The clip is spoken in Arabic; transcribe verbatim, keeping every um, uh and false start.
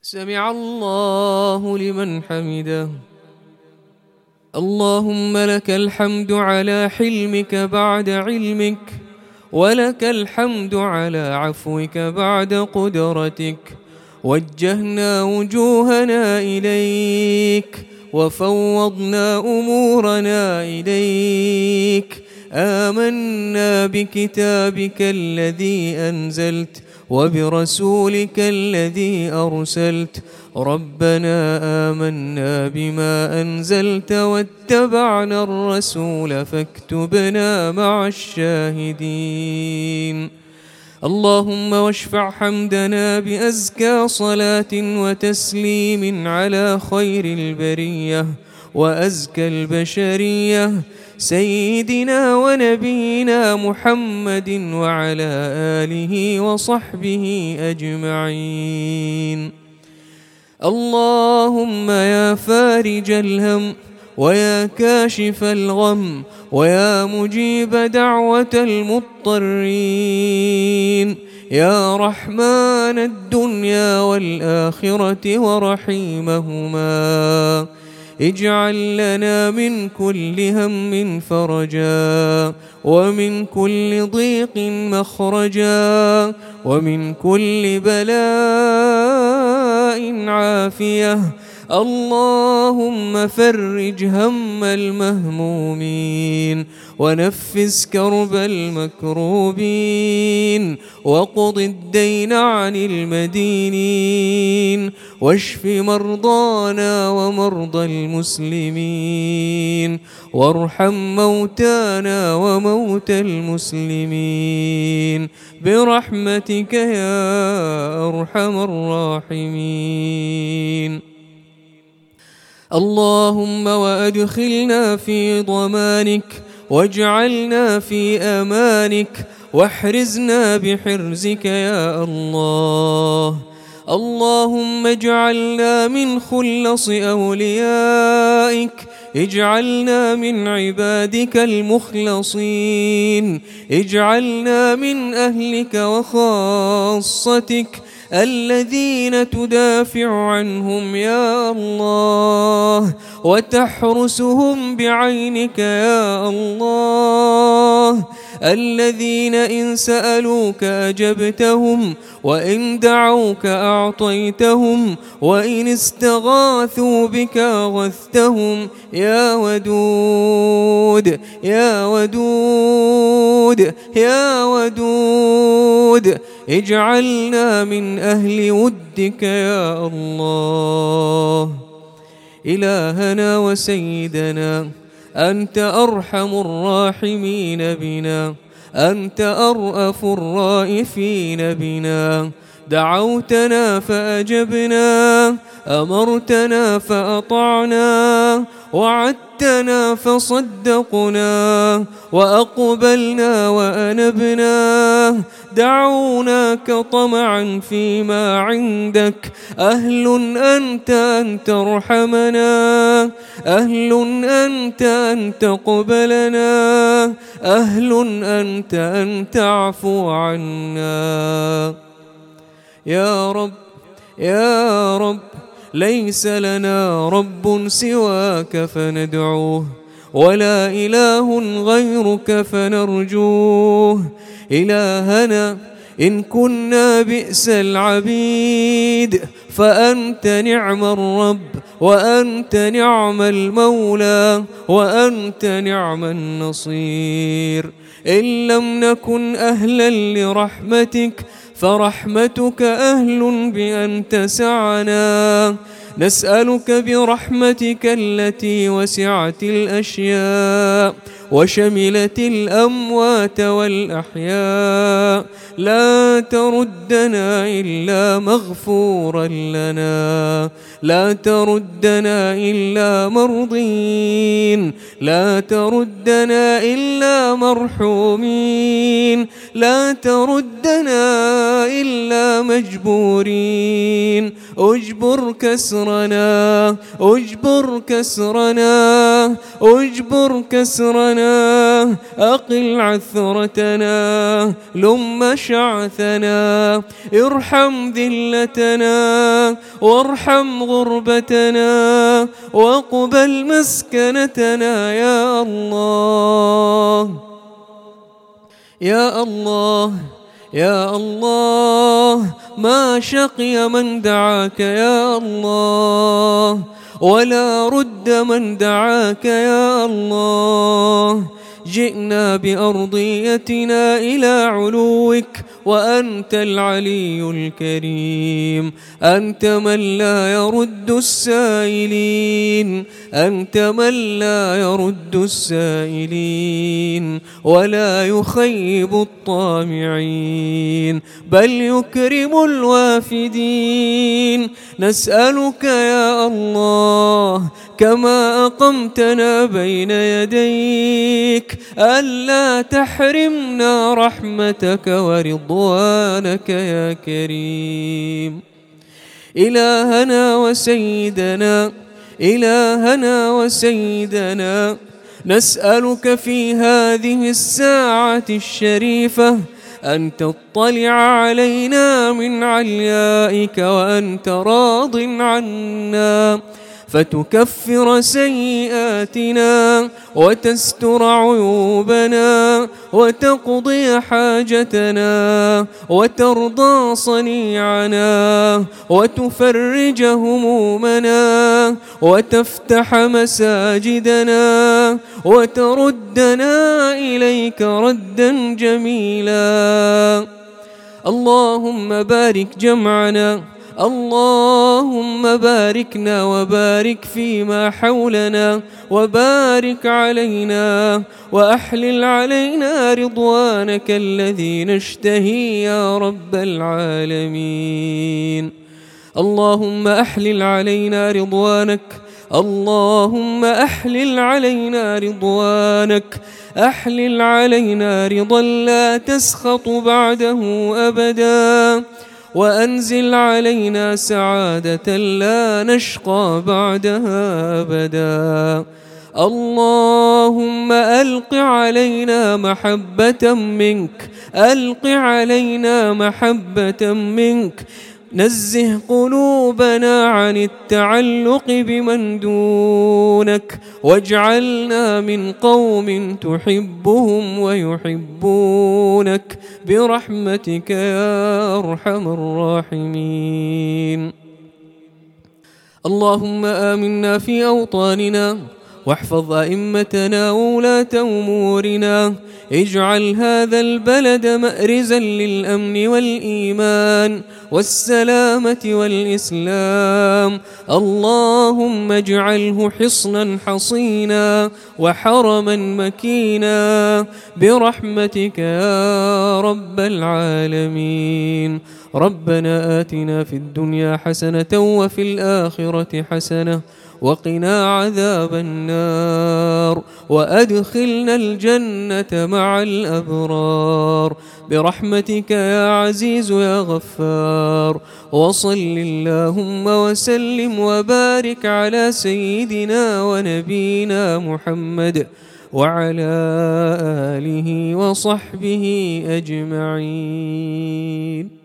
سمع الله لمن حمده. اللهم لك الحمد على حلمك بعد علمك، ولك الحمد على عفوك بعد قدرتك. وجهنا وجوهنا إليك وفوضنا أمورنا إليك. آمنا بكتابك الذي أنزلت وبرسولك الذي أرسلت. ربنا آمنا بما أنزلت واتبعنا الرسول فاكتبنا مع الشاهدين. اللهم واشفع حمدنا بأزكى صلاة وتسليم على خير البرية وأزكى البشرية سيدنا ونبينا محمد وعلى آله وصحبه أجمعين. اللهم يا فارج الهم ويا كاشف الغم ويا مجيب دعوة المضطرين، يا رحمن الدنيا والآخرة ورحيمهما، اجعل لنا من كل هم فرجا ومن كل ضيق مخرجا ومن كل بلاء عافية. اللهم فرج هم المهمومين ونفس كرب المكروبين وقض الدين عن المدينين واشف مرضانا ومرضى المسلمين وارحم موتانا وموتى المسلمين برحمتك يا أرحم الراحمين. اللهم وأدخلنا في ضمانك واجعلنا في أمانك واحرزنا بحرزك يا الله. اللهم اجعلنا من خلص أوليائك، اجعلنا من عبادك المخلصين، اجعلنا من أهلك وخاصتك الذين تدافع عنهم يا الله وتحرسهم بعينك يا الله، الذين إن سألوك أجبتهم وإن دعوك أعطيتهم وإن استغاثوا بك أغثتهم يا ودود يا ودود يا ودود. اجعلنا من أهل ودك يا الله. إلهنا وسيدنا أنت أرحم الراحمين بنا، أنت أرأف الرائفين بنا. دعوتنا فأجبنا، أمرتنا فأطعنا، وعدتنا فصدقنا، وأقبلنا وأنبنا. دعوناك طمعا فيما عندك، أهل أنت أن ترحمنا، أهل أنت أن تقبلنا، أهل أنت أن تعفو عنا. يا رب يا رب، ليس لنا رب سواك فندعوه، ولا إله غيرك فنرجوه. إلهنا إن كنا بئس العبيد فأنت نعم الرب، وأنت نعم المولى، وأنت نعم النصير. إن لم نكن أهلا لرحمتك فرحمتك أهل بأن تسعنا. نسألك برحمتك التي وسعت الأشياء وشملت الأموات والأحياء، لا تردنا إلا مغفورا لنا، لا تردنا إلا مرضين، لا تردنا إلا مرحومين، لا تردنا إلا مجبورين. اجبر كسرنا اجبر كسرنا اجبر كسرنا، أقل عثرتنا، لم شعثنا، ارحم ذلتنا، وارحم غربتنا، واقبل مسكنتنا يا الله. يا الله يا الله، ما شقي من دعاك يا الله، ولا رد من دعاك يا الله. جئنا بأرضيتنا إلى علوك وأنت العلي الكريم، أنت من لا يرد السائلين، أنت من لا يرد السائلين ولا يخيب الطامعين، بل يكرم الوافدين. نسألك يا الله كما أقمتنا بين يديك ألا تحرمنا رحمتك ورضوانك يا كريم. إلهنا وسيدنا إلهنا وسيدنا، نسألك في هذه الساعة الشريفة أن تطلع علينا من عليائك وأنت راض عنا، فتكفر سيئاتنا وتستر عيوبنا وتقضي حاجتنا وترضى صنيعنا وتفرج همومنا وتفتح مساجدنا وتردنا إليك ردا جميلا. اللهم بارك جمعنا، اللهم باركنا وبارك فيما حولنا، وبارك علينا وأحلل علينا رضوانك الذي نشتهي يا رب العالمين. اللهم أحلل علينا رضوانك، اللهم أحلل علينا رضوانك، أحلل علينا رضا لا تسخط بعده أبدا، وأنزل علينا سعادة لا نشقى بعدها أبدا. اللهم ألق علينا محبة منك، ألق علينا محبة منك، نزه قلوبنا عن التعلق بمن دونك، واجعلنا من قوم تحبهم ويحبونك برحمتك يا أرحم الراحمين. اللهم آمنا في أوطاننا، واحفظ أئمتنا وولاة أمورنا، اجعل هذا البلد مأرزا للأمن والإيمان والسلامة والإسلام. اللهم اجعله حصنا حصينا وحرما مكينا برحمتك يا رب العالمين. ربنا آتنا في الدنيا حسنة وفي الآخرة حسنة وقنا عذاب النار، وأدخلنا الجنة مع الأبرار برحمتك يا عزيز يا غفار. وصل اللهم وسلم وبارك على سيدنا ونبينا محمد وعلى آله وصحبه أجمعين.